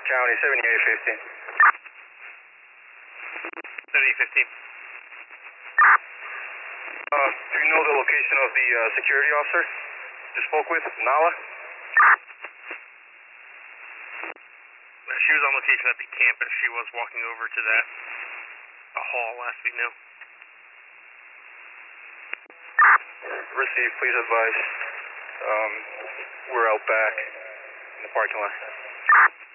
County, 7815. 7815. Do you know the location of the security officer you spoke with, Nala? She was on location at the campus. She was walking over to that hall last we knew. Received, please advise. We're out back in the parking lot.